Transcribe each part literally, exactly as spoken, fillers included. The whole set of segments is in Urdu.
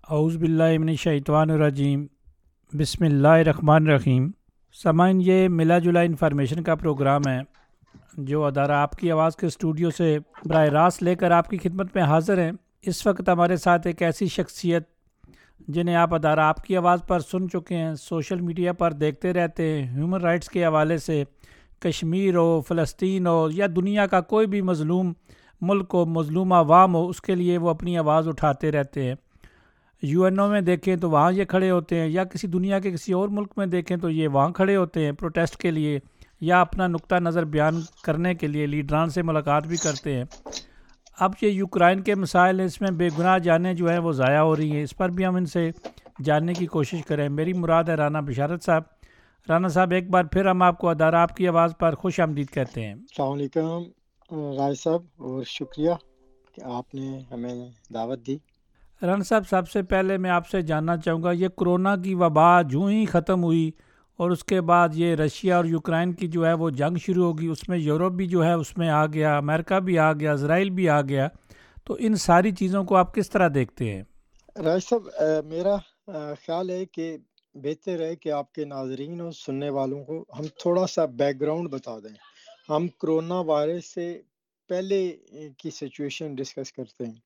اعوذ باللہ من الشیطان الرجیم، بسم اللہ الرحمن الرحیم۔ سامعین، یہ ملا جلا انفارمیشن کا پروگرام ہے جو ادارہ آپ کی آواز کے اسٹوڈیو سے براہ راست لے کر آپ کی خدمت میں حاضر ہیں۔ اس وقت ہمارے ساتھ ایک ایسی شخصیت جنہیں آپ ادارہ آپ کی آواز پر سن چکے ہیں، سوشل میڈیا پر دیکھتے رہتے ہیں، ہیومن رائٹس کے حوالے سے کشمیر ہو، فلسطین ہو یا دنیا کا کوئی بھی مظلوم ملک ہو، مظلوم عوام ہو، اس کے لیے وہ اپنی آواز اٹھاتے رہتے ہیں۔ یو این او میں دیکھیں تو وہاں یہ کھڑے ہوتے ہیں، یا کسی دنیا کے کسی اور ملک میں دیکھیں تو یہ وہاں کھڑے ہوتے ہیں پروٹیسٹ کے لیے، یا اپنا نقطہ نظر بیان کرنے کے لیے لیڈران سے ملاقات بھی کرتے ہیں۔ اب یہ یوکرائن کے مسائل ہیں، اس میں بے گناہ جانیں جو ہیں وہ ضائع ہو رہی ہیں، اس پر بھی ہم ان سے جاننے کی کوشش کریں۔ میری مراد ہے رانا بشارت صاحب۔ رانا صاحب، ایک بار پھر ہم آپ کو ادارہ آپ کی آواز پر خوش آمدید کہتے ہیں۔ السلام علیکم رائے صاحب، اور شکریہ کہ آپ نے ہمیں دعوت دی۔ رانا صاحب، سب سے پہلے میں آپ سے جاننا چاہوں گا، یہ کرونا کی وبا جوں ہی ختم ہوئی اور اس کے بعد یہ رشیا اور یوکرائن کی جو ہے وہ جنگ شروع ہوگی، اس میں یورپ بھی جو ہے اس میں آ گیا، امریکہ بھی آ گیا، اسرائیل بھی آ گیا، تو ان ساری چیزوں کو آپ کس طرح دیکھتے ہیں؟ رائے صاحب، میرا خیال ہے کہ بہتر ہے کہ آپ کے ناظرین اور سننے والوں کو ہم تھوڑا سا بیک گراؤنڈ بتا دیں۔ ہم کرونا وائرس سے پہلے کی سچویشن ڈسکس کرتے ہیں۔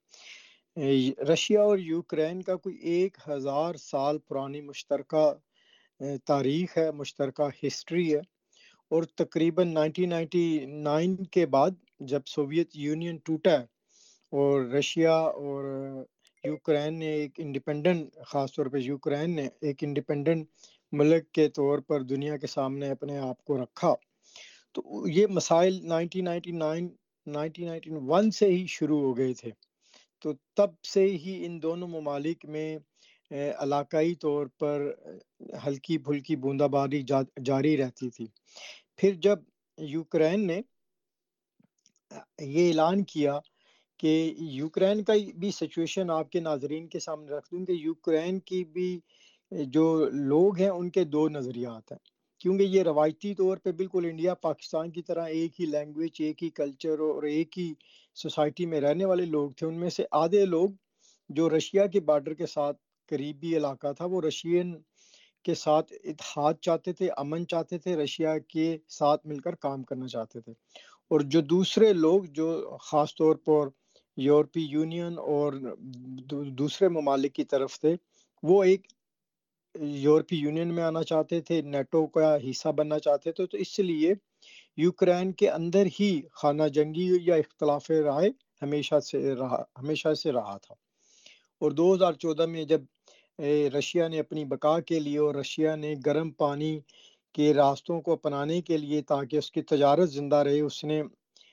رشیا اور یوکرائن کا کوئی ایک ہزار سال پرانی مشترکہ تاریخ ہے، مشترکہ ہسٹری ہے، اور تقریباً نائنٹین نائنٹی نائن کے بعد جب سوویت یونین ٹوٹا اور رشیا اور یوکرائن نے ایک انڈیپینڈنٹ، خاص طور پہ یوکرائن نے ایک انڈیپینڈنٹ ملک کے طور پر دنیا کے سامنے اپنے آپ کو رکھا، تو یہ مسائل nineteen ninety nine nineteen ninety one سے ہی شروع ہو گئے تھے۔ تو تب سے ہی ان دونوں ممالک میں علاقائی طور پر ہلکی پھلکی بوندا باری جاری رہتی تھی۔ پھر جب یوکرائن نے یہ اعلان کیا کہ یوکرائن کا بھی سچویشن آپ کے ناظرین کے سامنے رکھ دوں کہ یوکرائن کی بھی جو لوگ ہیں ان کے دو نظریات ہیں، کیونکہ یہ روایتی طور پہ بالکل انڈیا پاکستان کی طرح ایک ہی لینگویج، ایک ہی کلچر اور ایک ہی سوسائٹی میں رہنے والے لوگ تھے۔ ان میں سے آدھے لوگ جو رشیا کے بارڈر کے ساتھ قریبی علاقہ تھا وہ رشین کے ساتھ اتحاد چاہتے تھے، امن چاہتے تھے، رشیا کے ساتھ مل کر کام کرنا چاہتے تھے، اور جو دوسرے لوگ جو خاص طور پر یورپی یونین اور دوسرے ممالک کی طرف تھے، وہ ایک یورپی یونین میں آنا چاہتے تھے، نیٹو کا حصہ بننا چاہتے تھے۔ تو اس لیے یوکرائن کے اندر ہی خانہ جنگی یا اختلاف رائے ہمیشہ سے رہا ہمیشہ سے رہا تھا۔ اور دو ہزار چودہ میں جب رشیا نے اپنی بقا کے لیے اور رشیا نے گرم پانی کے راستوں کو اپنانے کے لیے تاکہ اس کی تجارت زندہ رہے، اس نے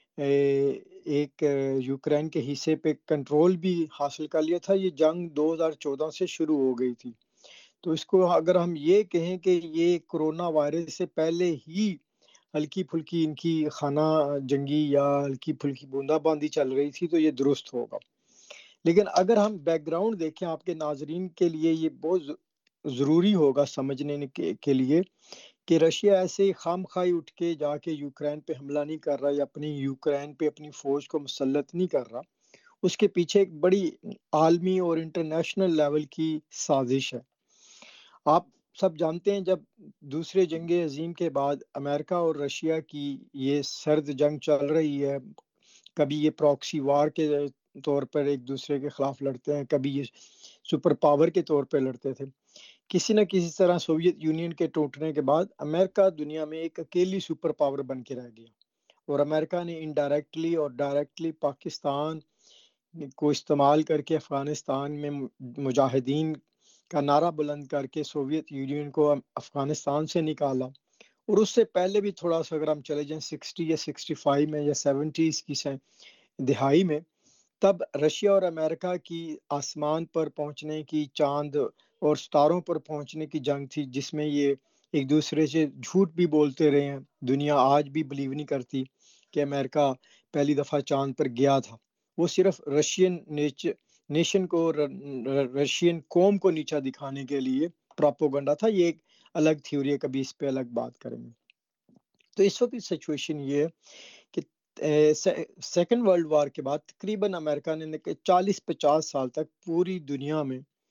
ایک یوکرائن کے حصے پہ کنٹرول بھی حاصل کر لیا تھا۔ یہ جنگ دو ہزار چودہ سے شروع ہو گئی تھی۔ تو اس کو اگر ہم یہ کہیں کہ یہ کرونا وائرس سے پہلے ہی ہلکی پھلکی ان کی خانہ جنگی یا ہلکی پھلکی بوندا باندی چل رہی تھی تو یہ درست ہوگا۔ لیکن اگر ہم بیک گراؤنڈ دیکھیں آپ کے ناظرین کے لیے یہ بہت ضروری ہوگا سمجھنے کے لیے کہ رشیا ایسے خام خواہ اٹھ کے جا کے یوکرائن پہ حملہ نہیں کر رہا یا اپنی یوکرائن پہ اپنی فوج کو مسلط نہیں کر رہا، اس کے پیچھے ایک بڑی عالمی اور انٹرنیشنل لیول کی سازش ہے۔ آپ سب جانتے ہیں جب دوسرے جنگ عظیم کے بعد امریکہ اور رشیا کی یہ سرد جنگ چل رہی ہے، کبھی یہ پراکسی وار کے طور پر ایک دوسرے کے خلاف لڑتے ہیں، کبھی یہ سپر پاور کے طور پہ لڑتے تھے، کسی نہ کسی طرح سوویت یونین کے ٹوٹنے کے بعد امریکہ دنیا میں ایک اکیلی سپر پاور بن کے رہ گیا، اور امریکہ نے انڈائریکٹلی اور ڈائریکٹلی پاکستان کو استعمال کر کے افغانستان میں مجاہدین کا نعرہ بلند کر کے سوویت یونین کو افغانستان سے نکالا۔ اور اس سے پہلے بھی تھوڑا سا اگر ہم چلے جائیں سکسٹی یا سکسٹی فائیو میں یا سیونٹیز کی دہائی میں، تب رشیا اور امریکہ کی آسمان پر پہنچنے کی، چاند اور ستاروں پر پہنچنے کی جنگ تھی، جس میں یہ ایک دوسرے سے جھوٹ بھی بولتے رہے ہیں۔ دنیا آج بھی بلیو نہیں کرتی کہ امریکہ پہلی دفعہ چاند پر گیا تھا، وہ صرف رشین نیشن کو، رشین قوم کو نیچا دکھانے کے لیے پراپوگنڈا تھا۔ یہ ایک الگ تھیوری ہے، کبھی اس پہ الگ بات کریں گے۔ تو اس وقت سچویشن یہ ہے کہ سیکنڈ ورلڈ وار کے بعد تقریباً امریکہ نے چالیس پچاس سال تک پوری دنیا میں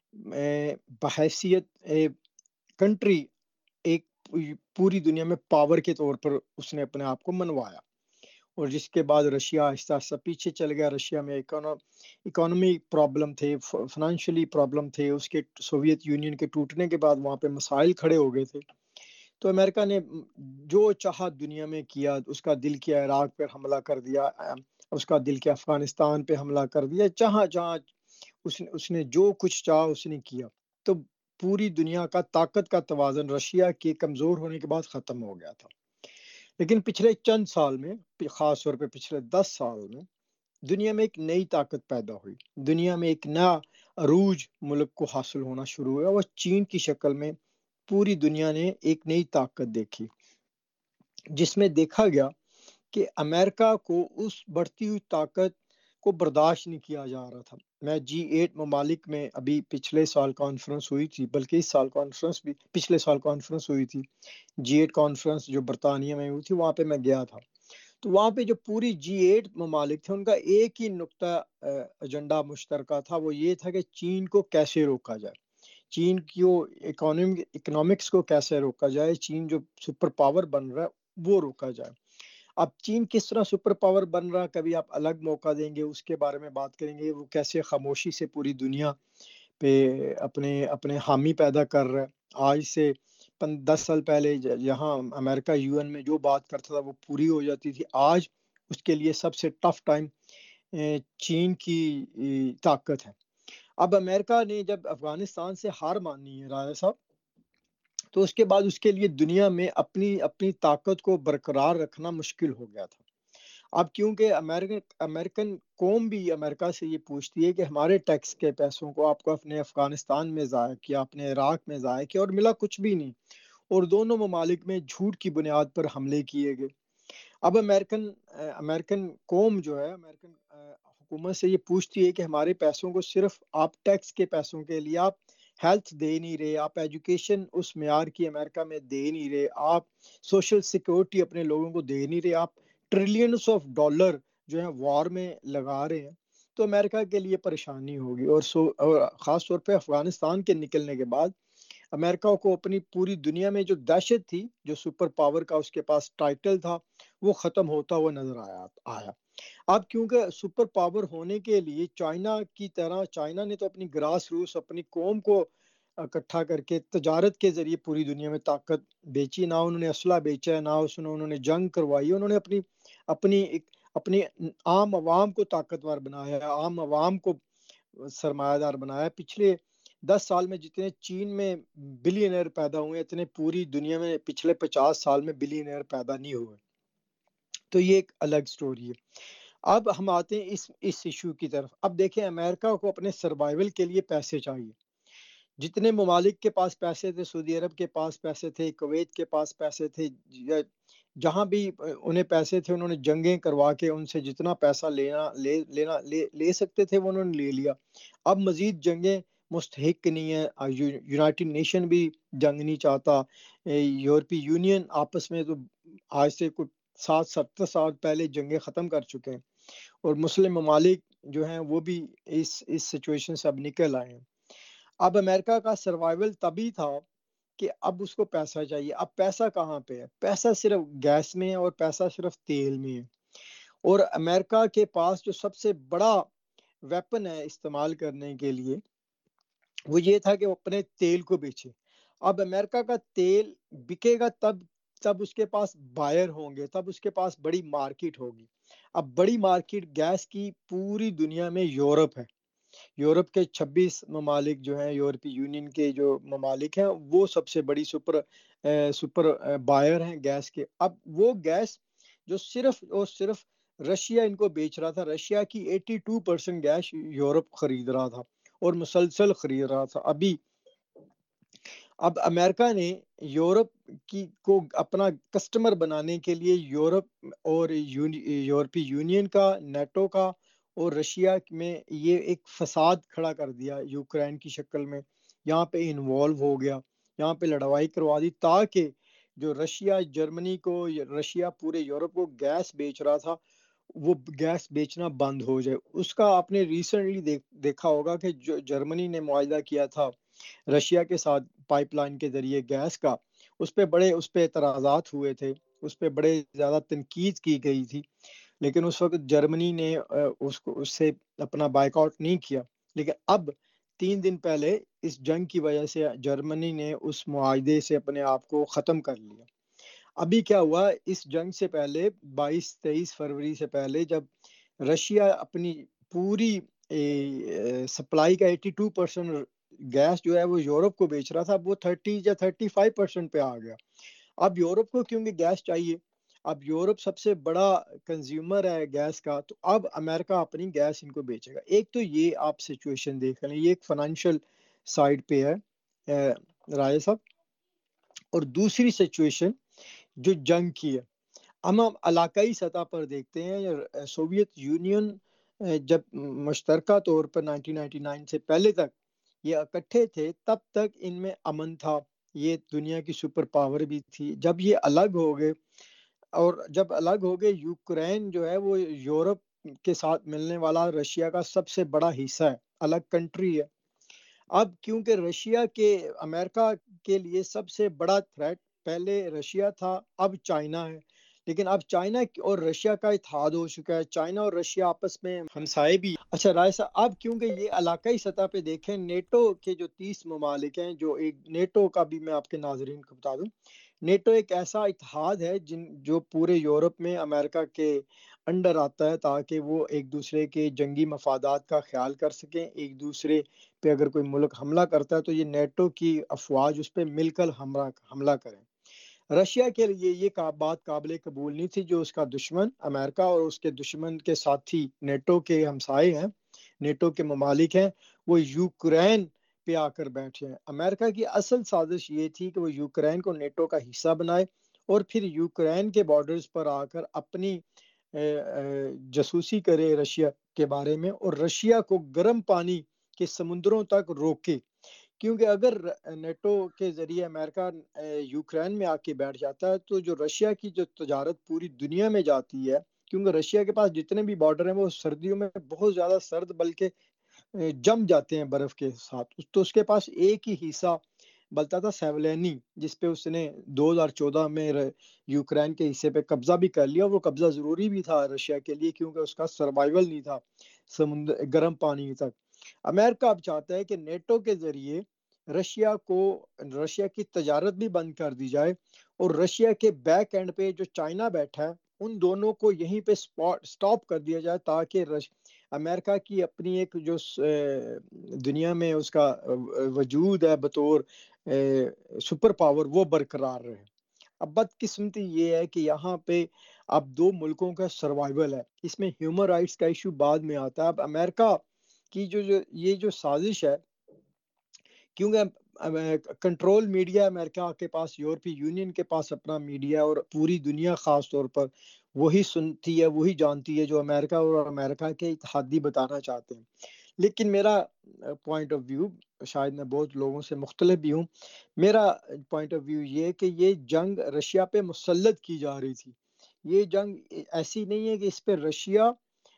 بحیثیت کنٹری ایک پوری دنیا میں پاور کے طور پر اس نے اپنے آپ کو منوایا، اور جس کے بعد رشیا آہستہ آہستہ پیچھے چل گیا۔ رشیا میں اکانومی پرابلم تھے، فائنینشلی پرابلم تھے، اس کے سوویت یونین کے ٹوٹنے کے بعد وہاں پہ مسائل کھڑے ہو گئے تھے۔ تو امریکہ نے جو چاہا دنیا میں کیا، اس کا دل کیا عراق پہ حملہ کر دیا، اس کا دل کیا افغانستان پہ حملہ کر دیا، جہاں جہاں اس نے اس نے جو کچھ چاہا اس نے کیا۔ تو پوری دنیا کا طاقت کا توازن رشیا کے کمزور ہونے کے بعد ختم ہو گیا تھا۔ لیکن پچھلے چند سال میں، خاص طور پہ پچھلے دس سال میں، دنیا میں ایک نئی طاقت پیدا ہوئی، دنیا میں ایک نیا عروج ملک کو حاصل ہونا شروع ہوا، وہ چین کی شکل میں۔ پوری دنیا نے ایک نئی طاقت دیکھی، جس میں دیکھا گیا کہ امریکہ کو اس بڑھتی ہوئی طاقت کو برداشت نہیں کیا جا رہا تھا۔ میں جی ایٹ ممالک میں ابھی پچھلے سال کانفرنس ہوئی تھی، بلکہ اس سال کانفرنس بھی پچھلے سال کانفرنس ہوئی تھی، جی ایٹ کانفرنس جو برطانیہ میں ہوئی تھی، وہاں پہ میں گیا تھا۔ تو وہاں پہ جو پوری جی ایٹ ممالک تھے، ان کا ایک ہی نقطہ ایجنڈا مشترکہ تھا، وہ یہ تھا کہ چین کو کیسے روکا جائے، چین کی اکنامکس کو کیسے روکا جائے، چین جو سپر پاور بن رہا ہے وہ روکا جائے۔ اب چین کس طرح سپر پاور بن رہا ہے، کبھی آپ الگ موقع دیں گے، اس کے بارے میں بات کریں گے، وہ کیسے خاموشی سے پوری دنیا پہ اپنے اپنے حامی پیدا کر رہا ہے۔ آج سے دس سال پہلے یہاں امریکہ یو این میں جو بات کرتا تھا وہ پوری ہو جاتی تھی، آج اس کے لیے سب سے ٹف ٹائم چین کی طاقت ہے۔ اب امریکہ نے جب افغانستان سے ہار مانی ہے راجا صاحب، تو اس کے بعد اس کے لیے دنیا میں اپنی اپنی طاقت کو برقرار رکھنا مشکل ہو گیا تھا۔ اب کیونکہ امریکن امریکن قوم بھی امریکہ سے یہ پوچھتی ہے کہ ہمارے ٹیکس کے پیسوں کو آپ کو اپنے افغانستان میں ضائع کیا، اپنے عراق میں ضائع کیا، اور ملا کچھ بھی نہیں، اور دونوں ممالک میں جھوٹ کی بنیاد پر حملے کیے گئے۔ اب امریکن امریکن قوم جو ہے، امریکن حکومت سے یہ پوچھتی ہے کہ ہمارے پیسوں کو صرف آپ ٹیکس کے پیسوں کے لیے آپ ہیلتھ دے نہیں رہے، آپ ایجوکیشن اس معیار کی امریکہ میں دے نہیں رہے، آپ سوشل سیکورٹی اپنے لوگوں کو دے نہیں رہے، آپ ٹریلینز آف ڈالر جو ہیں وار میں لگا رہے ہیں، تو امریکہ کے لیے پریشانی ہوگی۔ اور سو اور خاص طور پہ افغانستان کے نکلنے کے بعد امریکہ کو اپنی پوری دنیا میں جو دہشت تھی، جو سپر پاور کا اس کے پاس ٹائٹل تھا، وہ ختم ہوتا ہوا نظر آیا آیا اب کیونکہ سپر پاور ہونے کے لیے چائنا کی طرح، چائنا نے تو اپنی گراس روٹس اپنی قوم کو اکٹھا کر کے تجارت کے ذریعے پوری دنیا میں طاقت بیچی، نہ انہوں نے اسلحہ بیچا ہے، نہ اس نے انہوں نے جنگ کروائی، انہوں نے اپنی اپنی اپنی عام عوام کو طاقتور بنایا ہے، عام عوام کو سرمایہ دار بنایا ہے۔ پچھلے دس سال میں جتنے چین میں بلینئر پیدا ہوئے، اتنے پوری دنیا میں پچھلے پچاس سال میں بلینئر پیدا نہیں ہوئے۔ تو یہ ایک الگ سٹوری ہے۔ اب ہم آتے ہیں اس اس ایشو کی طرف۔ اب دیکھیں، امریکہ کو اپنے سروائیول کے لیے پیسے چاہیے۔ جتنے ممالک کے پاس پیسے تھے، سعودی عرب کے پاس پیسے تھے، کویت کے پاس پیسے تھے، جہاں بھی انہیں پیسے تھے، انہوں نے جنگیں کروا کے ان سے جتنا پیسہ لینا لے لینا لے لے سکتے تھے وہ انہوں نے لے لیا۔ اب مزید جنگیں مستحق نہیں ہے، یونائٹڈ نیشن بھی جنگ نہیں چاہتا، یورپی یونین آپس میں تو آج سے کچھ سات ستر سال پہلے جنگیں ختم کر چکے ہیں، اور مسلم ممالک جو ہیں وہ بھی اس اس سچویشن سے اب نکل آئے ہیں۔ اب امریکہ کا سروائیول تبھی تھا کہ اب اس کو پیسہ چاہیے۔ اب پیسہ کہاں پہ ہے؟ پیسہ صرف گیس میں ہے، اور پیسہ صرف تیل میں ہے، اور امریکہ کے پاس جو سب سے بڑا ویپن ہے استعمال کرنے کے لیے وہ یہ تھا کہ وہ اپنے تیل کو بیچے۔ اب امریکہ کا تیل بکے گا تب تب اس کے پاس بائر ہوں گے، تب اس کے پاس بڑی مارکیٹ ہوگی۔ اب بڑی مارکیٹ گیس کی پوری دنیا میں یورپ ہے۔ یورپ کے چھبیس ممالک جو ہیں، یورپی یونین کے جو ممالک ہیں، وہ سب سے بڑی سپر سپر بائر ہیں گیس کے۔ اب وہ گیس جو صرف اور صرف رشیا ان کو بیچ رہا تھا، رشیا کی eighty two percent gas Europe خرید رہا تھا، اور مسلسل خرید رہا تھا۔ ابھی اب امریکہ نے یورپ کی کو اپنا کسٹمر بنانے کے لیے یورپ اور یورپی یونین کا، نیٹو کا اور رشیا میں یہ ایک فساد کھڑا کر دیا یوکرین کی شکل میں، یہاں پہ انوالو ہو گیا، یہاں پہ لڑائی کروا دی، تاکہ جو رشیا جرمنی کو، رشیا پورے یورپ کو گیس بیچ رہا تھا، وہ گیس بیچنا بند ہو جائے. اس کا آپ نے ریسنٹلی دیکھ, دیکھا ہوگا کہ جو جرمنی نے معاہدہ کیا تھا رشیا کے ساتھ پائپ لائن کے ذریعے گیس کا, اس پہ بڑے اس پہ اعتراضات ہوئے تھے, اس پہ بڑے زیادہ تنقید کی گئی تھی, لیکن اس وقت جرمنی نے اس کو اس سے اپنا بائیک آؤٹ نہیں کیا. لیکن اب تین دن پہلے اس جنگ کی وجہ سے جرمنی نے اس معاہدے سے اپنے آپ کو ختم کر لیا. ابھی کیا ہوا, اس جنگ سے پہلے بائیس تیئیس فروری سے پہلے جب رشیا اپنی پوری سپلائی کا ایٹی ٹو پرسینٹ گیس جو ہے وہ یورپ کو بیچ رہا تھا, اب وہ تھرٹی یا تھرٹی فائیو پرسینٹ پہ آ گیا. اب یورپ کو کیونکہ گیس چاہیے, اب یورپ سب سے بڑا کنزیومر ہے گیس کا, تو اب امریکہ اپنی گیس ان کو بیچے گا. ایک تو یہ آپ سچویشن دیکھ لیں, یہ ایک فائنینشیل سائڈ پہ ہے راجہ صاحب. اور دوسری سچویشن جو جنگ کی ہے, ہم ہم علاقائی سطح پر دیکھتے ہیں, سوویت یونین جب مشترکہ طور پر نائنٹین نائنٹی نائن سے پہلے تک یہ اکٹھے تھے, تب تک ان میں امن تھا, یہ دنیا کی سپر پاور بھی تھی. جب یہ الگ ہو گئے, اور جب الگ ہو گئے, یوکرین جو ہے وہ یورپ کے ساتھ ملنے والا رشیا کا سب سے بڑا حصہ ہے, الگ کنٹری ہے. اب کیونکہ رشیا کے امریکہ کے لیے سب سے بڑا تھریٹ پہلے رشیا تھا, اب چائنا ہے. لیکن اب چائنا اور رشیا کا اتحاد ہو چکا ہے, چائنا اور رشیا آپس میں ہمسائے بھی. اچھا رائے صاحب, اب کیونکہ یہ علاقائی سطح پہ دیکھیں, نیٹو کے جو تیس ممالک ہیں, جو ایک نیٹو کا بھی میں آپ کے ناظرین کو بتا دوں, نیٹو ایک ایسا اتحاد ہے جن جو پورے یورپ میں امریکہ کے انڈر آتا ہے, تاکہ وہ ایک دوسرے کے جنگی مفادات کا خیال کر سکیں. ایک دوسرے پہ اگر کوئی ملک حملہ کرتا ہے تو یہ نیٹو کی افواج اس پہ مل کر حملہ حملہ کریں. رشیا کے لیے یہ بات قابل قبول نہیں تھی, جو اس کا دشمن امریکہ اور اس کے دشمن کے ساتھی نیٹو کے ہمسائے ہیں, نیٹو کے ممالک ہیں, وہ یوکرین پہ آ کر بیٹھے ہیں. امریکہ کی اصل سازش یہ تھی کہ وہ یوکرین کو نیٹو کا حصہ بنائے, اور پھر یوکرین کے بارڈرز پر آ کر اپنی جاسوسی کرے رشیا کے بارے میں, اور رشیا کو گرم پانی کے سمندروں تک روکے. کیونکہ اگر نیٹو کے ذریعے امریکہ یوکرین میں آ کے بیٹھ جاتا ہے, تو جو رشیا کی جو تجارت پوری دنیا میں جاتی ہے, کیونکہ رشیا کے پاس جتنے بھی بارڈر ہیں وہ سردیوں میں بہت زیادہ سرد, بلکہ جم جاتے ہیں برف کے ساتھ, تو اس کے پاس ایک ہی حصہ بلتا تھا سیولینی, جس پہ اس نے دو ہزار چودہ میں یوکرین کے حصے پہ قبضہ بھی کر لیا. وہ قبضہ ضروری بھی تھا رشیا کے لیے, کیونکہ اس کا سروائیول نہیں تھا سمندر گرم پانی تک. امریکہ اب چاہتا ہے کہ نیٹو کے ذریعے رشیا کو رشیا کی تجارت بھی بند کر دی جائے, اور رشیا کے بیک اینڈ پہ جو چائنا بیٹھا ہے, ان دونوں کو یہیں پہ سٹاپ کر دیا جائے, تاکہ امریکہ کی اپنی ایک جو دنیا میں اس کا وجود ہے بطور سپر پاور, وہ برقرار رہے. اب بدقسمتی یہ ہے کہ یہاں پہ اب دو ملکوں کا سروائیول ہے, اس میں ہیومن رائٹس کا ایشو بعد میں آتا ہے. اب امریکہ کی جو جو یہ جو سازش ہے, کیونکہ کنٹرول میڈیا امریکہ کے پاس, یورپی یونین کے پاس اپنا میڈیا, اور پوری دنیا خاص طور پر وہی سنتی ہے, وہی جانتی ہے جو امریکہ اور امریکہ کے اتحادی بتانا چاہتے ہیں. لیکن میرا پوائنٹ آف ویو, شاید میں بہت لوگوں سے مختلف بھی ہوں, میرا پوائنٹ آف ویو یہ کہ یہ جنگ رشیا پہ مسلط کی جا رہی تھی. یہ جنگ ایسی نہیں ہے کہ اس پہ رشیا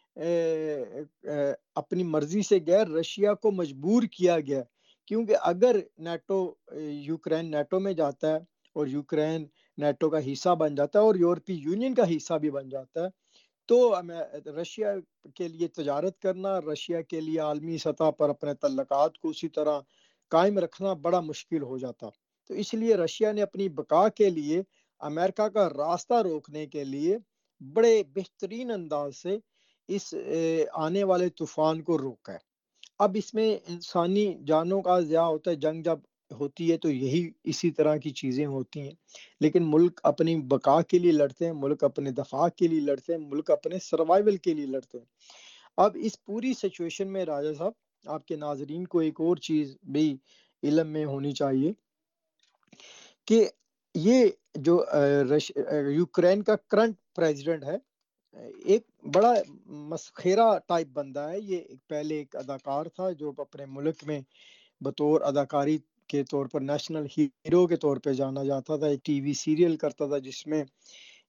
اپنی مرضی سے گیا, رشیا کو مجبور کیا گیا. کیونکہ اگر نیٹو یوکرین نیٹو میں جاتا ہے, اور یوکرین نیٹو کا حصہ بن جاتا ہے, اور یورپی یونین کا حصہ بھی بن جاتا ہے, تو رشیا کے لیے تجارت کرنا, رشیا کے لیے عالمی سطح پر اپنے تعلقات کو اسی طرح قائم رکھنا بڑا مشکل ہو جاتا. تو اس لیے رشیا نے اپنی بقا کے لیے امریکہ کا راستہ روکنے کے لیے بڑے بہترین انداز سے اس آنے والے طوفان کو روکا ہے. اب اس میں انسانی جانوں کا ضیاع ہوتا ہے, جنگ جب ہوتی ہے تو یہی اسی طرح کی چیزیں ہوتی ہیں, لیکن ملک اپنی بقا کے لیے لڑتے ہیں, ملک اپنے دفاع کے لیے لڑتے ہیں, ملک اپنے سروائیول کے لیے لڑتے ہیں. اب اس پوری سچویشن میں راجہ صاحب, آپ کے ناظرین کو ایک اور چیز بھی علم میں ہونی چاہیے کہ یہ جو یوکرین کا کرنٹ پریزیڈنٹ ہے, ایک بڑا مسخرہ ٹائپ بندہ ہے. یہ پہلے ایک اداکار تھا جو اپنے ملک میں بطور اداکاری کے طور پر نیشنل ہیرو کے طور پہ جانا جاتا تھا. ایک ٹی وی سیریل کرتا تھا جس میں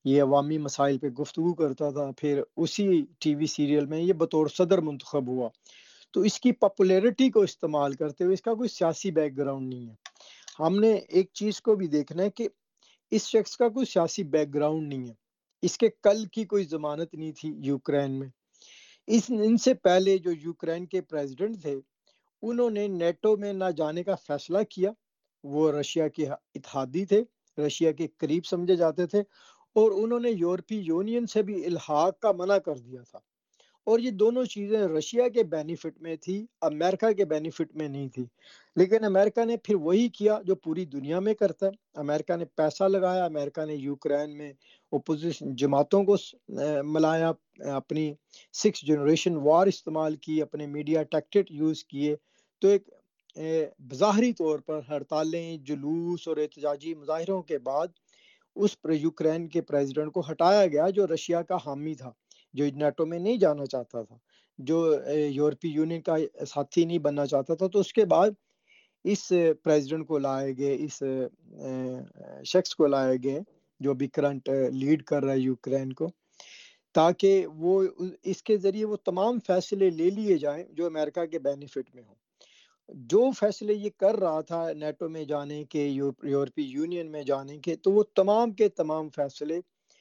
یہ عوامی مسائل پہ گفتگو کرتا تھا، پھر اسی ٹی وی سیریل میں یہ بطور صدر منتخب ہوا. تو اس کی پاپولیرٹی کو استعمال کرتے ہوئے، اس کا کوئی سیاسی بیک گراؤنڈ نہیں ہے. ہم نے ایک چیز کو بھی دیکھنا ہے کہ اس شخص کا کوئی سیاسی بیک گراؤنڈ نہیں ہے. اس کے کل کی کوئی ضمانت نہیں تھی یوکرین میں. اس ان سے پہلے جو یوکرین کے پریزیڈنٹ تھے، انہوں نے نیٹو میں نہ جانے کا فیصلہ کیا. وہ رشیا کے اتحادی تھے، رشیا کے قریب سمجھے جاتے تھے، اور انہوں نے یورپی یونین سے بھی الحاق کا منع کر دیا تھا. اور یہ دونوں چیزیں رشیا کے بینیفٹ میں تھی، امریکہ کے بینیفٹ میں نہیں تھی. لیکن امریکہ نے پھر وہی کیا جو پوری دنیا میں کرتا ہے. امریکہ نے پیسہ لگایا، امریکہ نے یوکرین میں اپوزیشن جماعتوں کو ملایا، اپنی سکس جنریشن وار استعمال کی، اپنے میڈیا ٹیکٹک یوز کیے. تو ایک بظاہری طور پر ہڑتالیں، جلوس اور احتجاجی مظاہروں کے بعد اس پر یوکرین کے پریزیڈنٹ کو ہٹایا گیا، جو رشیا کا حامی تھا، جو نیٹو میں نہیں جانا چاہتا تھا، جو یورپی یونین کا ساتھی نہیں بننا چاہتا تھا. تو اس کے بعد اس پریزیڈنٹ کو لائے گئے، اس شخص کو لائے گئے جو ابھی کرنٹ لیڈ کر رہا ہے یوکرین کو، تاکہ وہ اس کے ذریعے وہ تمام فیصلے لے لیے جائیں جو امریکہ کے بینیفٹ میں ہوں. جو فیصلے یہ کر رہا تھا نیٹو میں جانے کے، یورپی یونین میں جانے کے، تو وہ تمام کے تمام فیصلے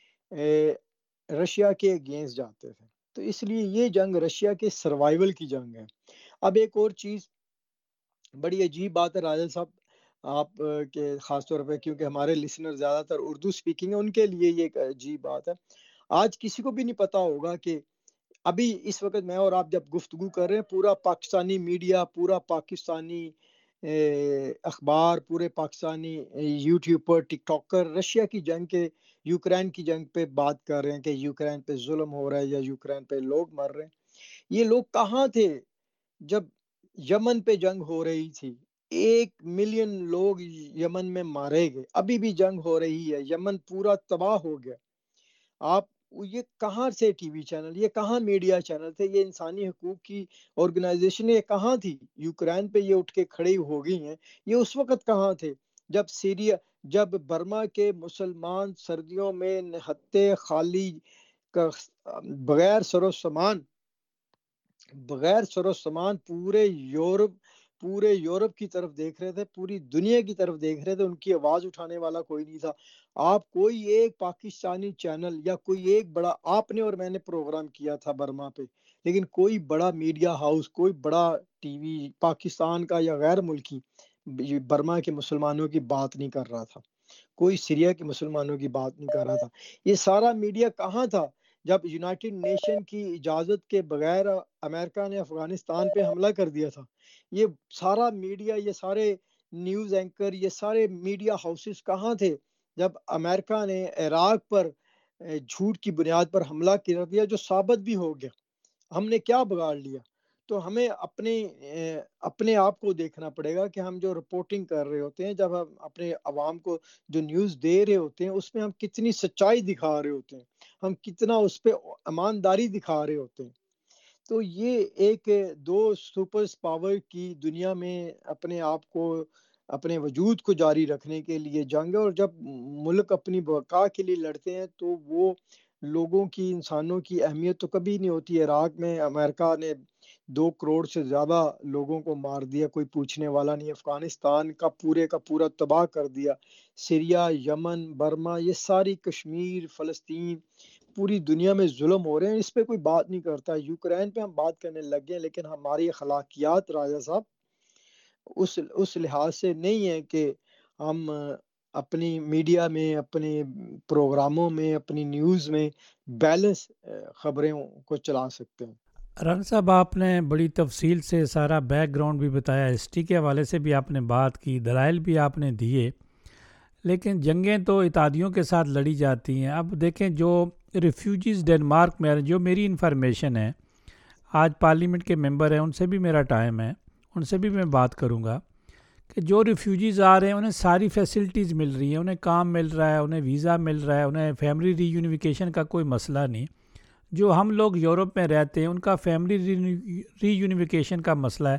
رشیا کے اگینسٹ جاتے تھے. تو اس لیے یہ جنگ رشیا کے سروائیول کی جنگ ہے. اب ایک اور چیز بڑی عجیب بات ہے راجل صاحب، آپ کے خاص طور پہ کیونکہ ہمارے لسنر زیادہ تر اردو سپیکنگ ہے، ان کے لیے یہ ایک عجیب بات ہے. آج کسی کو بھی نہیں پتا ہوگا کہ ابھی اس وقت میں اور آپ جب گفتگو کر رہے ہیں، پورا پاکستانی میڈیا، پورا پاکستانی اخبار، پورے پاکستانی یوٹیوب پر ٹک ٹاکر رشیا کی جنگ کے، یوکرین کی جنگ پہ بات کر رہے ہیں کہ یوکرین پہ ظلم ہو رہا ہے یا یوکرین پہ لوگ مر رہے ہیں. یہ لوگ کہاں تھے جب یمن پہ جنگ ہو رہی تھی؟ ایک ملین لوگ یمن میں مارے گئے. ابھی بھی جنگ ہو رہی ہے، یمن پورا تباہ ہو گیا. آپ یہ کہاں سے ٹی وی چینل، یہ کہاں میڈیا چینل تھے، یہ انسانی حقوق کی آرگنائزیشن یہ کہاں تھی؟ یوکرین پہ یہ اٹھ کے کھڑی ہو گئی ہیں. یہ اس وقت کہاں تھے جب سیریا، جب برما کے مسلمان سردیوں میں نہتے خالی بغیر سر و سامان بغیر سر و سامان پورے یورپ پورے یورپ کی طرف دیکھ رہے تھے، پوری دنیا کی طرف دیکھ رہے تھے. ان کی آواز اٹھانے والا کوئی نہیں تھا. آپ کوئی ایک پاکستانی چینل یا کوئی ایک بڑا، آپ نے اور میں نے پروگرام کیا تھا برما پہ، لیکن کوئی بڑا میڈیا ہاؤس، کوئی بڑا ٹی وی پاکستان کا یا غیر ملکی برما کے مسلمانوں کی بات نہیں کر رہا تھا. کوئی سیریا کے مسلمانوں کی بات نہیں کر رہا تھا. یہ سارا میڈیا کہاں تھا جب یونائٹڈ نیشن کی اجازت کے بغیر امریکہ نے افغانستان پہ حملہ کر دیا تھا؟ یہ سارا میڈیا، یہ سارے نیوز اینکر، یہ سارے میڈیا ہاؤسز کہاں تھے جب امریکہ نے عراق پر جھوٹ کی بنیاد پر حملہ کر دیا، جو ثابت بھی ہو گیا؟ ہم نے کیا بگاڑ لیا؟ تو ہمیں اپنے اپنے آپ کو دیکھنا پڑے گا کہ ہم جو رپورٹنگ کر رہے ہوتے ہیں، جب ہم اپنے عوام کو جو نیوز دے رہے ہوتے ہیں، اس میں ہم کتنی سچائی دکھا رہے ہوتے ہیں، ہم کتنا اس پہ ایمانداری دکھا رہے ہوتے ہیں. تو یہ ایک دو سپر پاور کی دنیا میں اپنے آپ کو، اپنے وجود کو جاری رکھنے کے لیے جنگ ہے. اور جب ملک اپنی بقا کے لیے لڑتے ہیں تو وہ لوگوں کی، انسانوں کی اہمیت تو کبھی نہیں ہوتی. عراق میں امریکہ نے دو کروڑ سے زیادہ لوگوں کو مار دیا، کوئی پوچھنے والا نہیں. افغانستان کا پورے کا پورا تباہ کر دیا. سیریا، یمن، برما، یہ ساری کشمیر، فلسطین، پوری دنیا میں ظلم ہو رہے ہیں. اس پہ کوئی بات نہیں کرتا. یوکرین پہ ہم بات کرنے لگ گئے، لیکن ہماری اخلاقیات راجہ صاحب اس اس لحاظ سے نہیں ہے کہ ہم اپنی میڈیا میں، اپنے پروگراموں میں، اپنی نیوز میں بیلنس خبریں کو چلا سکتے ہیں. رنگ صاحب، آپ نے بڑی تفصیل سے سارا بیک گراؤنڈ بھی بتایا، ہسٹری کے حوالے سے بھی آپ نے بات کی، دلائل بھی آپ نے دیے. لیکن جنگیں تو اتحادیوں کے ساتھ لڑی جاتی ہیں. اب دیکھیں، جو ریفیوجیز ڈنمارک میں، جو میری انفارمیشن ہے، آج پارلیمنٹ کے ممبر ہیں، ان سے بھی میرا ٹائم ہے، ان سے بھی میں بات کروں گا کہ جو ریفیوجیز آ رہے ہیں انہیں ساری فیسلٹیز مل رہی ہیں، انہیں کام مل رہا ہے، انہیں ویزا مل رہا ہے، انہیں فیملی ری یونیفیکیشن کا کوئی مسئلہ نہیں. جو ہم لوگ یورپ میں رہتے ہیں ان کا فیملی ری یونیفیکیشن کا مسئلہ ہے.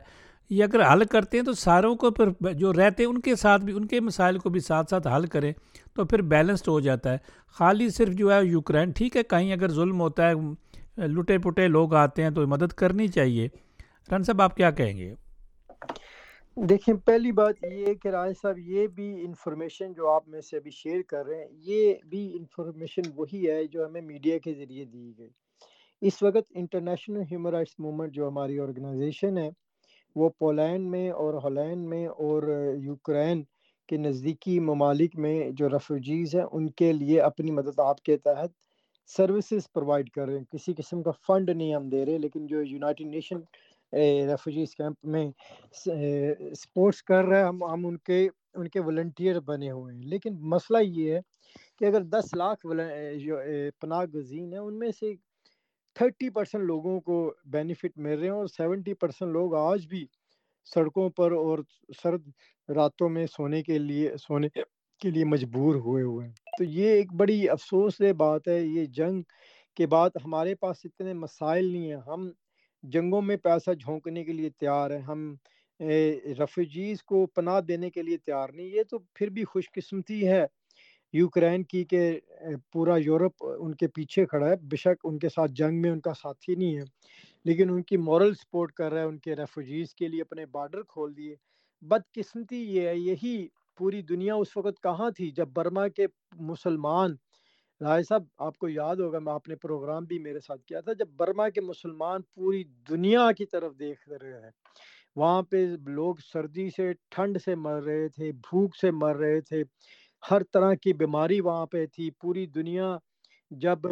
یہ اگر حل کرتے ہیں تو ساروں کو پھر جو رہتے ہیں ان کے ساتھ بھی ان کے مسائل کو بھی ساتھ ساتھ حل کریں تو پھر بیلنسڈ ہو جاتا ہے. خالی صرف جو ہے یوکرین ٹھیک ہے کہیں اگر ظلم ہوتا ہے لٹے پٹے لوگ آتے ہیں تو مدد کرنی چاہیے. رن صاحب آپ کیا کہیں گے؟ دیکھیں پہلی بات یہ ہے کہ راج صاحب یہ بھی انفارمیشن جو آپ میں سے ابھی شیئر کر رہے ہیں یہ بھی انفارمیشن وہی ہے جو ہمیں میڈیا کے ذریعے دی گئی. اس وقت انٹرنیشنل ہیومن رائٹس موومنٹ جو ہماری آرگنائزیشن ہے وہ پولینڈ میں اور ہالینڈ میں اور یوکرین کے نزدیکی ممالک میں جو ریفیوجیز ہیں ان کے لیے اپنی مدد آپ کے تحت سروسز پرووائڈ کر رہے ہیں. کسی قسم کا فنڈ نہیں ہم دے رہے لیکن جو یونائٹڈ نیشن ریفیوجیز کیمپ میں سپورٹس کر رہے ہیں ہم ہم ان کے ان کے والنٹیئر بنے ہوئے ہیں. لیکن مسئلہ یہ ہے کہ اگر دس لاکھ جو پناہ گزین ہیں ان میں سے تھرٹی پرسینٹ لوگوں کو بینیفٹ مل رہے ہیں اور سیونٹی پرسینٹ لوگ آج بھی سڑکوں پر اور سرد راتوں میں سونے کے لیے سونے کے لیے مجبور ہوئے ہوئے ہیں. تو یہ ایک بڑی افسوس دہ بات ہے. یہ جنگ کے بعد ہمارے پاس اتنے مسائل نہیں ہیں, ہم جنگوں میں پیسہ جھونکنے کے لیے تیار ہیں, ہم ریفیوجیز کو پناہ دینے کے لیے تیار نہیں. یہ تو پھر بھی خوش قسمتی ہے یوکرین کی کہ پورا یورپ ان کے پیچھے کھڑا ہے. بے شک ان کے ساتھ جنگ میں ان کا ساتھی نہیں ہے لیکن ان کی مورل سپورٹ کر رہا ہے, ان کے ریفیوجیز کے لیے اپنے بارڈر کھول دیے. بدقسمتی یہ ہے یہی پوری دنیا اس وقت کہاں تھی جب برما کے مسلمان, رائے صاحب آپ کو یاد ہوگا میں آپ نے پروگرام بھی میرے ساتھ کیا تھا, جب برما کے مسلمان پوری دنیا کی طرف دیکھ رہے ہیں وہاں پہ لوگ سردی سے ٹھنڈ سے مر رہے تھے, بھوک سے مر رہے تھے, ہر طرح کی بیماری وہاں پہ تھی. پوری دنیا جب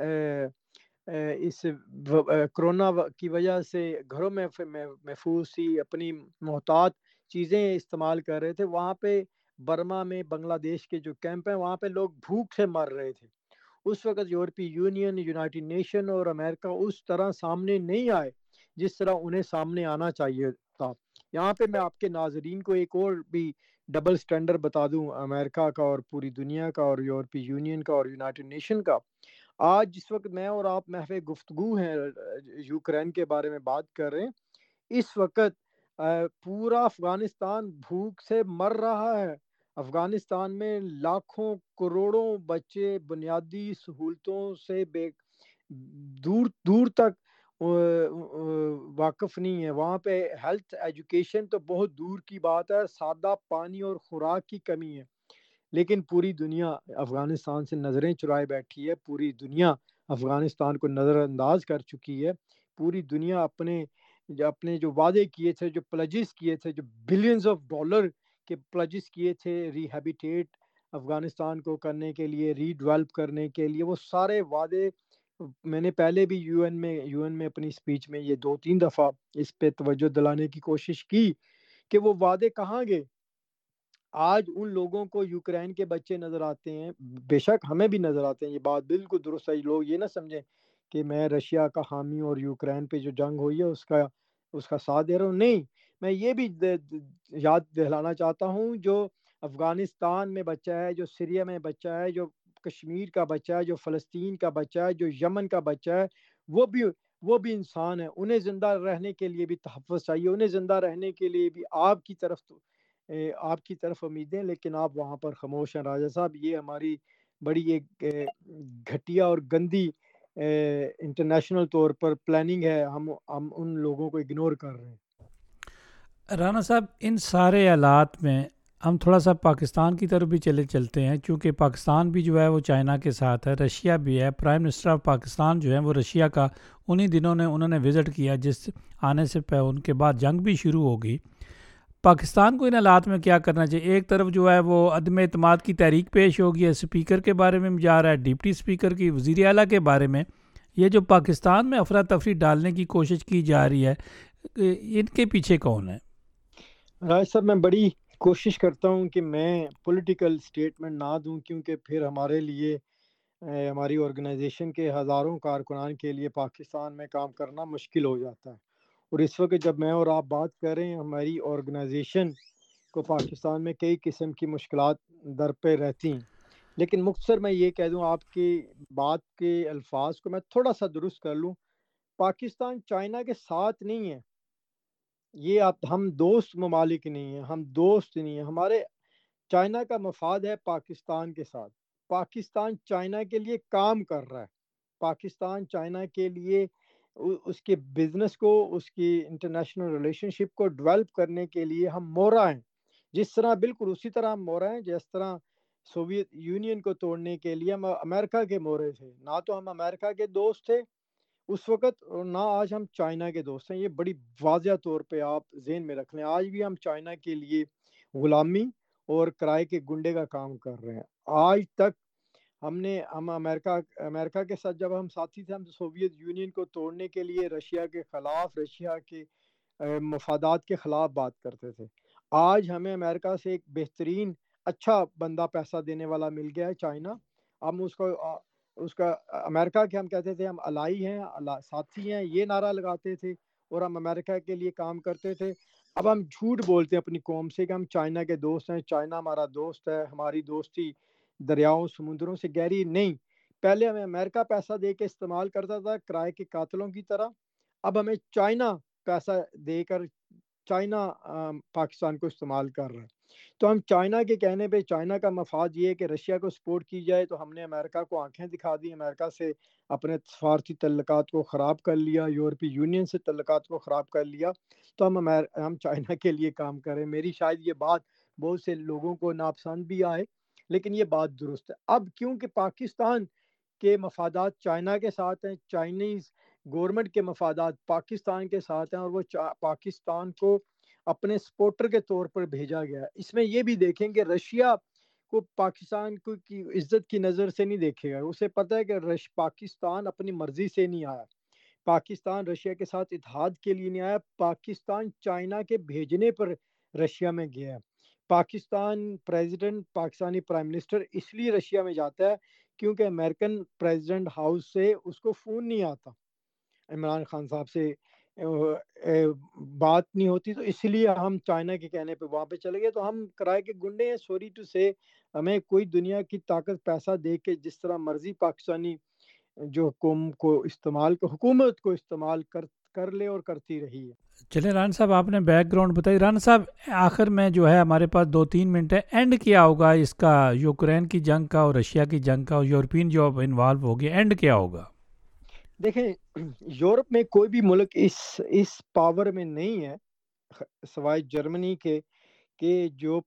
اس کرونا کی وجہ سے گھروں میں محفوظ تھی, اپنی محتاط چیزیں استعمال کر رہے تھے, وہاں پہ برما میں بنگلہ دیش کے جو کیمپ ہیں وہاں پہ لوگ بھوک سے مر رہے تھے. اس وقت یورپی یونین, یونائٹڈ نیشن اور امریکہ اس طرح سامنے نہیں آئے جس طرح انہیں سامنے آنا چاہیے تھا. یہاں پہ میں آپ کے ناظرین کو ایک اور بھی ڈبل سٹینڈرڈ بتا دوں امریکہ کا اور پوری دنیا کا اور یورپی یونین کا اور یونائٹڈ نیشن کا. آج جس وقت میں اور آپ محو گفتگو ہیں یوکرین کے بارے میں بات کر رہے ہیں, اس وقت پورا افغانستان بھوک سے مر رہا ہے. افغانستان میں لاکھوں کروڑوں بچے بنیادی سہولتوں سے بے دور دور تک واقف نہیں ہے. وہاں پہ ہیلتھ ایجوکیشن تو بہت دور کی بات ہے, سادہ پانی اور خوراک کی کمی ہے. لیکن پوری دنیا افغانستان سے نظریں چرائے بیٹھی ہے, پوری دنیا افغانستان کو نظر انداز کر چکی ہے. پوری دنیا اپنے اپنے جو وعدے کیے تھے, جو پلجز کیے تھے, جو بلینز آف ڈالر کے پلجز کیے تھے ریہیبیٹیٹ افغانستان کو کرنے کے لیے, ری ڈیولپ کرنے کے لیے, وہ سارے وعدے میں نے پہلے بھی یو این میں یو این میں اپنی سپیچ میں یہ دو تین دفعہ اس پہ توجہ دلانے کی کوشش کی کہ وہ وعدے کہاں گئے. آج ان لوگوں کو یوکرین کے بچے نظر آتے ہیں, بے شک ہمیں بھی نظر آتے ہیں, یہ بات بالکل درست ہے. لوگ یہ نہ سمجھیں کہ میں رشیا کا حامی اور یوکرین پہ جو جنگ ہوئی ہے اس کا اس کا ساتھ دے رہا ہوں. نہیں, میں یہ بھی یاد دلانا چاہتا ہوں جو افغانستان میں بچہ ہے, جو سیریا میں بچہ ہے, جو کشمیر کا بچہ ہے, جو فلسطین کا بچہ ہے, جو یمن کا بچہ ہے, وہ بھی وہ بھی انسان ہے. انہیں زندہ رہنے کے لیے بھی تحفظ چاہیے, انہیں زندہ رہنے کے لیے بھی آپ کی طرف تو آپ کی طرف امیدیں, لیکن آپ وہاں پر خاموش ہیں. راجہ صاحب یہ ہماری بڑی ایک گھٹیا اور گندی انٹرنیشنل طور پر پلاننگ ہے, ہم ہم ان لوگوں کو اگنور کر رہے ہیں. رانا صاحب ان سارے حالات میں ہم تھوڑا سا پاکستان کی طرف بھی چلے چلتے ہیں, چونکہ پاکستان بھی جو ہے وہ چائنا کے ساتھ ہے, رشیا بھی ہے. پرائم منسٹر آف پاکستان جو ہے وہ رشیا کا انہی دنوں نے انہوں نے وزٹ کیا, جس آنے سے پہ ان کے بعد جنگ بھی شروع ہوگی. پاکستان کو ان حالات میں کیا کرنا چاہیے؟ ایک طرف جو ہے وہ عدم اعتماد کی تحریک پیش ہوگی ہے, اسپیکر کے بارے میں جا رہا ہے, ڈپٹی اسپیکر کی, وزیر اعلیٰ کے بارے میں. یہ جو پاکستان میں افراتفری ڈالنے کی کوشش کی جا رہی ہے, ان کے پیچھے کون ہے؟ راج صاحب میں بڑی کوشش کرتا ہوں کہ میں پولیٹیکل سٹیٹمنٹ نہ دوں, کیونکہ پھر ہمارے لیے ہماری آرگنائزیشن کے ہزاروں کارکنان کے لیے پاکستان میں کام کرنا مشکل ہو جاتا ہے. اور اس وقت جب میں اور آپ بات کر رہے ہیں, ہماری آرگنائزیشن کو پاکستان میں کئی قسم کی مشکلات در پہ رہتی ہیں. لیکن مختصر میں یہ کہہ دوں, آپ کی بات کے الفاظ کو میں تھوڑا سا درست کر لوں. پاکستان چائنا کے ساتھ نہیں ہے, یہ آپ ہم دوست ممالک نہیں ہیں، ہم دوست نہیں ہیں. ہمارے چائنا کا مفاد ہے پاکستان کے ساتھ. پاکستان چائنا کے لیے کام کر رہا ہے. پاکستان چائنا کے لیے اس کے بزنس کو، اس کی انٹرنیشنل ریلیشن شپ کو ڈیولپ کرنے کے لیے ہم مورا ہیں. جس طرح بالکل اسی طرح ہم مورا ہیں جس طرح سوویت یونین کو توڑنے کے لیے ہم امریکہ کے مورے تھے. نہ تو ہم امریکہ کے دوست تھے اس وقت، اور نہ آج ہم چائنا کے دوست ہیں. یہ بڑی واضح طور پہ آپ ذہن میں رکھ لیں. آج بھی ہم چائنا کے لیے غلامی اور کرائے کے گنڈے کا کام کر رہے ہیں. آج تک ہم نے ہم امریکہ امریکہ کے ساتھ جب ہم ساتھی تھے، ہم سوویت یونین کو توڑنے کے لیے رشیا کے خلاف، رشیا کے مفادات کے خلاف بات کرتے تھے. آج ہمیں امریکہ سے ایک بہترین اچھا بندہ پیسہ دینے والا مل گیا ہے، چائنا. ہم اس کو اس کا امریکہ کے ہم کہتے تھے ہم الائی ہیں، ساتھی ہیں، یہ نعرہ لگاتے تھے اور ہم امریکہ کے لیے کام کرتے تھے. اب ہم جھوٹ بولتے ہیں اپنی قوم سے کہ ہم چائنا کے دوست ہیں، چائنا ہمارا دوست ہے، ہماری دوستی دریاؤں سمندروں سے گہری نہیں. پہلے ہمیں امریکہ پیسہ دے کے استعمال کرتا تھا کرائے کے قاتلوں کی طرح. اب ہمیں چائنا پیسہ دے کر چائنا پاکستان کو استعمال کر رہا ہے. تو ہم چائنا کے کہنے پہ، چائنا کا مفاد یہ ہے کہ رشیا کو سپورٹ کی جائے، تو ہم نے امریکہ کو آنکھیں دکھا دی، امریکہ سے اپنے سفارتی تعلقات کو خراب کر لیا، یورپی یونین سے تعلقات کو خراب کر لیا. تو ہم ہم چائنا کے لیے کام کریں. میری شاید یہ بات بہت سے لوگوں کو ناپسند بھی آئے، لیکن یہ بات درست ہے. اب کیونکہ پاکستان کے مفادات چائنا کے ساتھ ہیں، چائنیز گورنمنٹ کے مفادات پاکستان کے ساتھ ہیں، اور وہ پاکستان کو اپنے سپورٹر کے طور پر بھیجا گیا ہے. اس میں یہ بھی دیکھیں کہ رشیا کو پاکستان کو کی عزت کی نظر سے نہیں دیکھے گا. اسے پتہ ہے کہ رش پاکستان اپنی مرضی سے نہیں آیا، پاکستان رشیا کے ساتھ اتحاد کے لیے نہیں آیا، پاکستان چائنا کے بھیجنے پر رشیا میں گیا ہے. Pakistan president, Pakistani prime minister اس لیے رشیا میں جاتا ہے کیونکہ امریکن پریزیڈنٹ ہاؤس سے اس کو فون نہیں آتا، عمران خان صاحب سے بات نہیں ہوتی، تو اس لیے ہم چائنا کے کہنے پہ وہاں پہ چلے گئے. تو ہم کرائے کے گنڈے ہیں، سوری ٹو سے. ہمیں کوئی دنیا کی طاقت پیسہ دے کے جس طرح مرضی پاکستانی جو حکومت کو استعمال حکومت کو استعمال کر کر لے اور کرتی رہی ہے. چلیں رانا صاحب، آپ نے بیک گراؤنڈ بتائی. رانا صاحب آخر میں جو ہے ہمارے پاس دو تین منٹ ہے، اینڈ کیا ہوگا اس کا، یوکرین کی جنگ کا اور رشیا کی جنگ کا، اور یورپین جو اب انوالو ہو گیا، اینڈ کیا ہوگا؟ دیکھیں، یورپ میں کوئی بھی ملک اس اس پاور میں نہیں ہے سوائے جرمنی کے کہ جو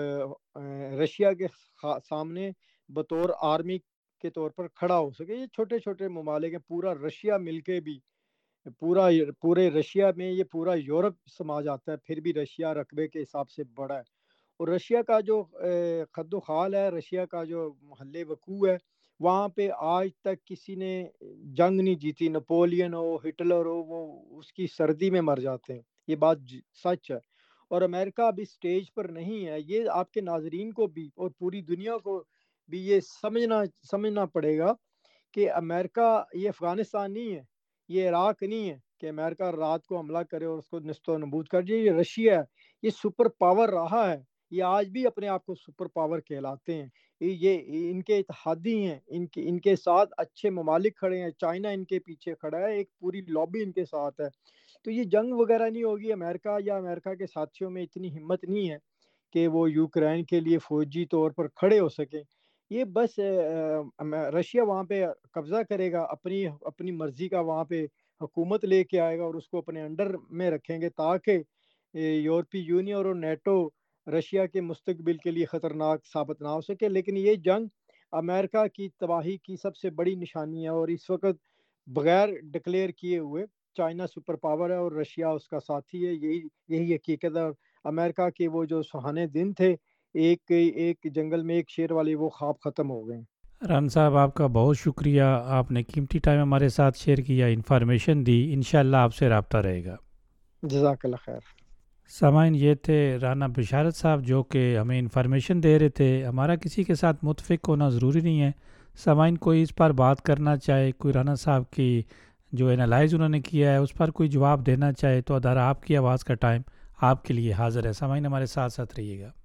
رشیا کے سامنے بطور آرمی کے طور پر کھڑا ہو سکے. یہ چھوٹے چھوٹے ممالک ہیں، پورا رشیا مل کے بھی پورا پورے رشیا میں یہ پورا یورپ سما جاتا ہے، پھر بھی رشیا رقبے کے حساب سے بڑا ہے. اور رشیا کا جو خد و خال ہے، رشیا کا جو محل وقوع ہے، وہاں پہ آج تک کسی نے جنگ نہیں جیتی. نپولین ہو، ہٹلر ہو، وہ اس کی سردی میں مر جاتے ہیں. یہ بات سچ ہے. اور امریکہ اب اس سٹیج پر نہیں ہے. یہ آپ کے ناظرین کو بھی اور پوری دنیا کو بھی یہ سمجھنا سمجھنا پڑے گا کہ امریکہ یہ افغانستان نہیں ہے، یہ عراق نہیں ہے کہ امریکہ رات کو حملہ کرے اور اس کو نست و نبود کر دے. یہ رشیا ہے، یہ سپر پاور رہا ہے، یہ آج بھی اپنے آپ کو سپر پاور کہلاتے ہیں. یہ ان کے اتحادی ہیں، ان کے ان کے ساتھ اچھے ممالک کھڑے ہیں. چائنا ان کے پیچھے کھڑا ہے، ایک پوری لابی ان کے ساتھ ہے. تو یہ جنگ وغیرہ نہیں ہوگی. امریکہ یا امریکہ کے ساتھیوں میں اتنی ہمت نہیں ہے کہ وہ یوکرین کے لیے فوجی طور پر کھڑے ہو سکیں. یہ بس رشیا وہاں پہ قبضہ کرے گا، اپنی اپنی مرضی کا وہاں پہ حکومت لے کے آئے گا اور اس کو اپنے انڈر میں رکھیں گے تاکہ یورپی یونین اور نیٹو رشیا کے مستقبل کے لیے خطرناک ثابت نہ ہو سکے. لیکن یہ جنگ امریکہ کی تباہی کی سب سے بڑی نشانی ہے، اور اس وقت بغیر ڈکلیئر کیے ہوئے چائنا سپر پاور ہے اور رشیا اس کا ساتھی ہے. یہی یہی حقیقت ہے. امریکہ کے وہ جو سہانے دن تھے، ایک ایک جنگل میں ایک شیر والے، وہ خواب ختم ہو گئے. ران صاحب آپ کا بہت شکریہ، آپ نے قیمتی ٹائم ہمارے ساتھ شیئر کیا، انفارمیشن دی. انشاءاللہ آپ سے رابطہ رہے گا. جزاک اللہ خیر. سامعین، یہ تھے رانا بشارت صاحب جو کہ ہمیں انفارمیشن دے رہے تھے. ہمارا کسی کے ساتھ متفق ہونا ضروری نہیں ہے. سامعین کوئی اس پر بات کرنا چاہے، کوئی رانا صاحب کی جو انالائز انہوں نے کیا ہے اس پر کوئی جواب دینا چاہے، تو ادارہ آپ کی آواز کا ٹائم آپ کے لیے حاضر ہے. سامعین ہمارے ساتھ ساتھ رہیے گا.